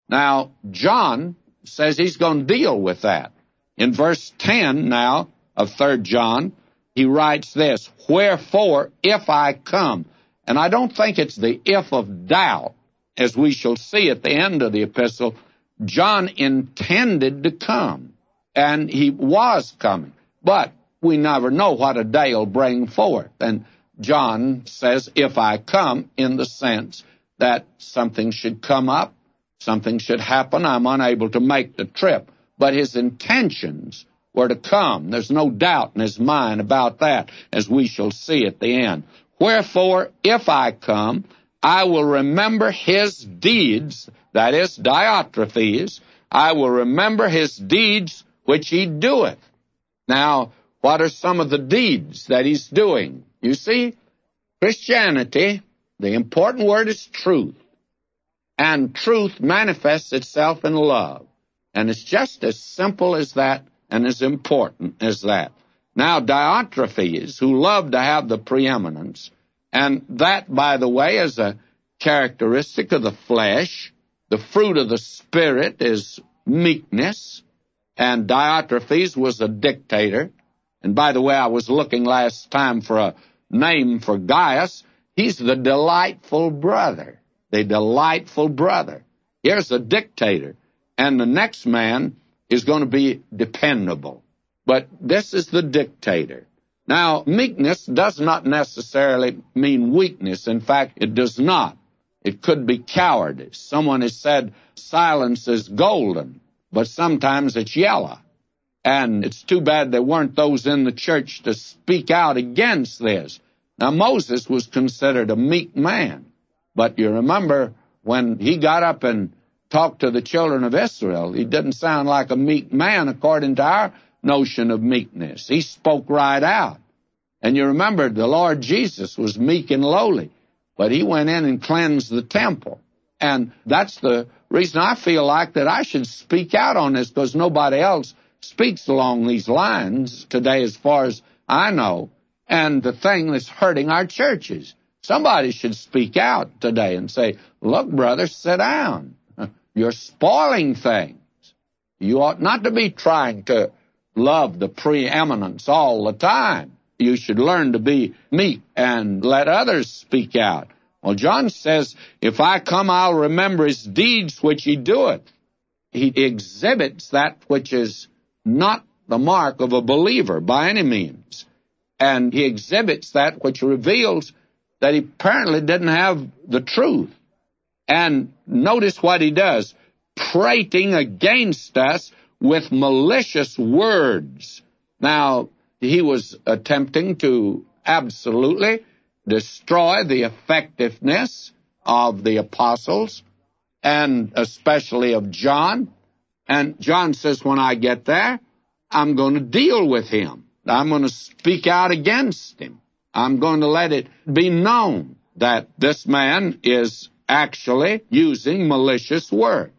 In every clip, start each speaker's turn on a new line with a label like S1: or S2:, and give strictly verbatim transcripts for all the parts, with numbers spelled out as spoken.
S1: Now, John says he's going to deal with that. In verse ten now of Third John, he writes this, "Wherefore, if I come," and I don't think it's the if of doubt, as we shall see at the end of the epistle. John intended to come, and he was coming, but we never know what a day will bring forth. And John says, if I come, in the sense that something should come up, something should happen, I'm unable to make the trip. But his intentions were to come. There's no doubt in his mind about that, as we shall see at the end. "Wherefore, if I come, I will remember his deeds," that is, Diotrephes, "I will remember his deeds which he doeth." Now, what are some of the deeds that he's doing? You see, Christianity, the important word is truth. And truth manifests itself in love. And it's just as simple as that and as important as that. Now, Diotrephes, who loved to have the preeminence, and that, by the way, is a characteristic of the flesh. The fruit of the Spirit is meekness, and Diotrephes was a dictator. And by the way, I was looking last time for a name for Gaius. He's the delightful brother, the delightful brother. Here's a dictator, and the next man is going to be dependable. But this is the dictator. Now, meekness does not necessarily mean weakness. In fact, it does not. It could be cowardice. Someone has said silence is golden, but sometimes it's yellow. And it's too bad there weren't those in the church to speak out against this. Now, Moses was considered a meek man. But you remember when he got up and talked to the children of Israel, he didn't sound like a meek man according to our notion of meekness. He spoke right out. And you remember the Lord Jesus was meek and lowly, but he went in and cleansed the temple. And that's the reason I feel like that I should speak out on this, because nobody else speaks along these lines today as far as I know. And the thing that's hurting our churches, somebody should speak out today and say, look, brother, sit down. You're spoiling things. You ought not to be trying to love the preeminence all the time. You should learn to be meek and let others speak out. Well, John says, if I come, I'll remember his deeds which he doeth. He exhibits that which is not the mark of a believer by any means. And he exhibits that which reveals that he apparently didn't have the truth. And notice what he does, prating against us with malicious words. Now, he was attempting to absolutely destroy the effectiveness of the apostles, and especially of John. And John says, when I get there, I'm going to deal with him. I'm going to speak out against him. I'm going to let it be known that this man is actually using malicious words.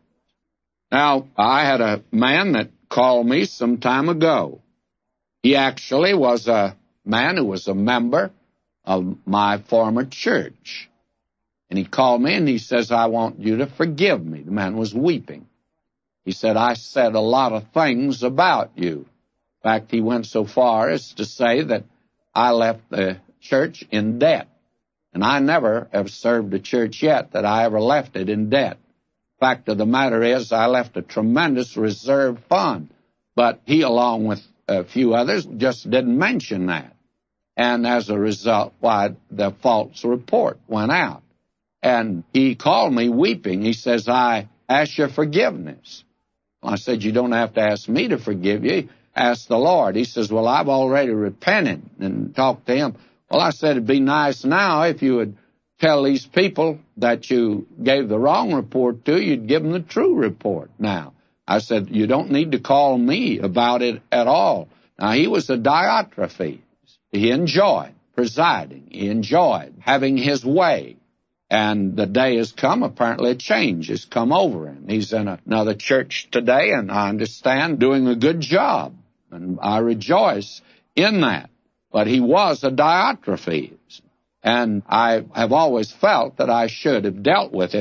S1: Now, I had a man that called me some time ago. He actually was a man who was a member of my former church. And he called me and he says, I want you to forgive me. The man was weeping. He said, I said a lot of things about you. In fact, he went so far as to say that I left the church in debt. And I never have served a church yet that I ever left it in debt. Fact of the matter is, I left a tremendous reserve fund. But he, along with a few others, just didn't mention that. And as a result, why, the false report went out. And he called me weeping. He says, I ask your forgiveness. I said, you don't have to ask me to forgive you. Ask the Lord. He says, well, I've already repented and talked to him. Well, I said, it'd be nice now if you would tell these people that you gave the wrong report to, you'd give them the true report now. I said, you don't need to call me about it at all. Now, he was a Diotrephes. He enjoyed presiding. He enjoyed having his way. And the day has come, apparently a change has come over him. He's in another church today, and I understand doing a good job. And I rejoice in that. But he was a Diotrephes. And I have always felt that I should have dealt with him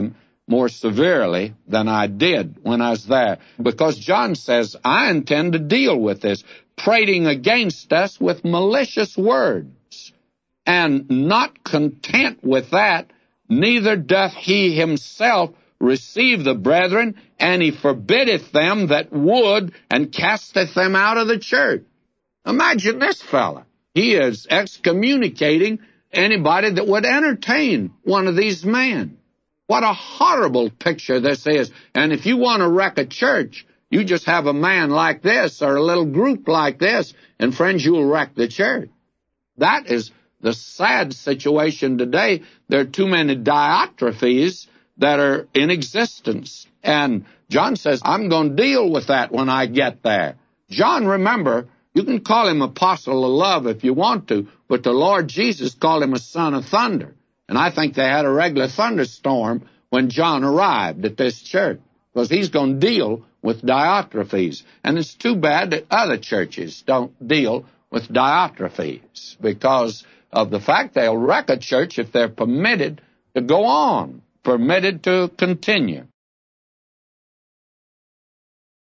S1: more severely than I did when I was there. Because John says, I intend to deal with this, prating against us with malicious words. And not content with that, neither doth he himself receive the brethren, and he forbiddeth them that would, and casteth them out of the church. Imagine this fella. He is excommunicating anybody that would entertain one of these men. What a horrible picture this is. And if you want to wreck a church, you just have a man like this or a little group like this, and friends, you'll wreck the church. That is the sad situation today. There are too many Diotrephes that are in existence. And John says, I'm going to deal with that when I get there. John, remember, you can call him apostle of love if you want to, but the Lord Jesus called him a son of thunder. And I think they had a regular thunderstorm when John arrived at this church, because he's going to deal with Diotrephes. And it's too bad that other churches don't deal with Diotrephes, because of the fact they'll wreck a church if they're permitted to go on, permitted to continue.